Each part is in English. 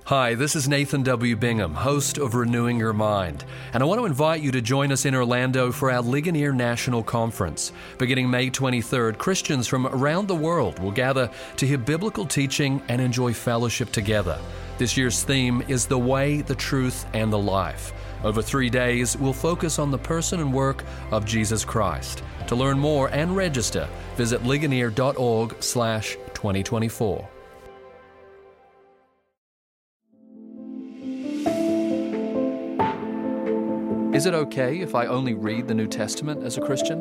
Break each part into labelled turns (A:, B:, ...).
A: Hi, this is Nathan W. Bingham, host of Renewing Your Mind, and I want to invite you to join us in Orlando for our Ligonier National Conference. Beginning May 23rd, Christians from around the world will gather to hear biblical teaching and enjoy fellowship together. This year's theme is The Way, the Truth, and the Life. Over 3 days, we'll focus on the person and work of Jesus Christ. To learn more and register, visit ligonier.org/2024. Is it okay if I only read the New Testament as a Christian?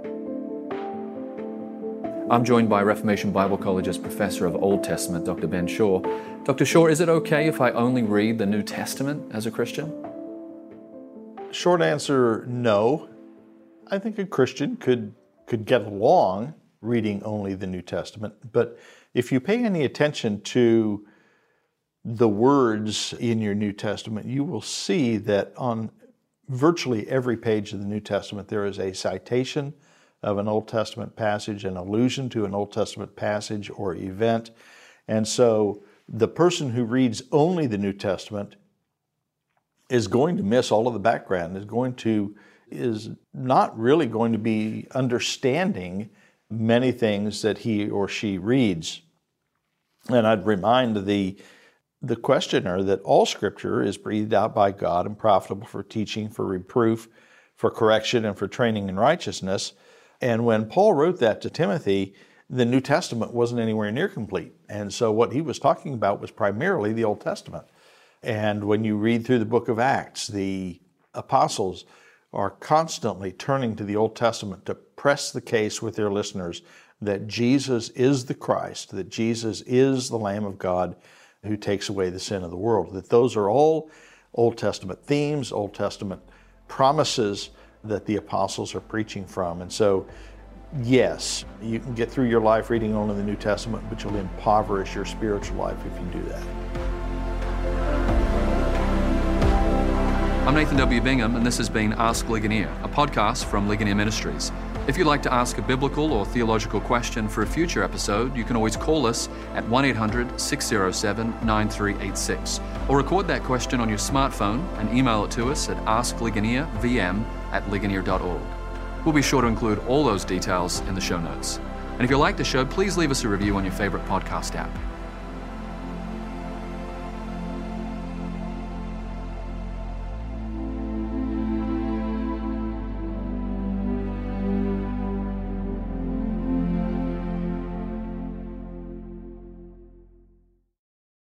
A: I'm joined by Reformation Bible College's Professor of Old Testament, Dr. Ben Shaw. Dr. Shaw, is it okay if I only read the New Testament as a Christian?
B: Short answer, no. I think a Christian could get along reading only the New Testament, but if you pay any attention to the words in your New Testament, you will see that on virtually every page of the New Testament there is a citation of an Old Testament passage, an allusion to an Old Testament passage or event. And so the person who reads only the New Testament is going to miss all of the background, is not really going to be understanding many things that he or she reads. And I'd remind the questioner that all Scripture is breathed out by God and profitable for teaching, for reproof, for correction, and for training in righteousness. And when Paul wrote that to Timothy, the New Testament wasn't anywhere near complete. And so what he was talking about was primarily the Old Testament. And when you read through the book of Acts, the apostles are constantly turning to the Old Testament to press the case with their listeners that Jesus is the Christ, that Jesus is the Lamb of God who takes away the sin of the world. That those are all Old Testament themes, Old Testament promises that the apostles are preaching from. And so, yes, you can get through your life reading only the New Testament, but you'll impoverish your spiritual life if you do that.
A: I'm Nathan W. Bingham, and this has been Ask Ligonier, a podcast from Ligonier Ministries. If you'd like to ask a biblical or theological question for a future episode, you can always call us at 1-800-607-9386 or record that question on your smartphone and email it to us at askligoniervm@ligonier.org. We'll be sure to include all those details in the show notes. And if you like the show, please leave us a review on your favorite podcast app.